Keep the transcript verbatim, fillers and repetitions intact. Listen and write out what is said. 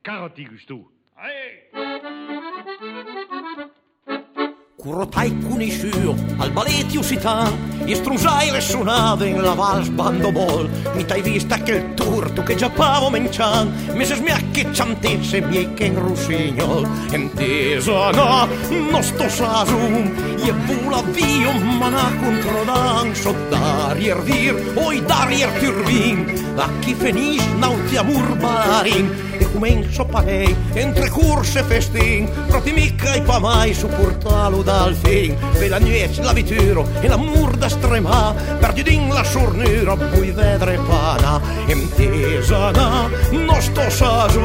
Carotti tu. Currotai cunisciu al balletio sitan, istrusai le suonave in la vals bandobol. Mi t'hai vista che il turto che già pavo mencian, mi se smiacche ciantesse miei che in russignol. Intesa no, non sto sasum, e bula via ma na controdan, so darier vir, oi darier turbin, a chi finis nauti amur balarin. E comenzo parei, entre curse e festin, proprio mica e pa mai supportalo dal fin. Per la nuit, la vituro e l'amor da strema, perdi din la sornura, puoi vedere pana. Intesa na, non sto saso.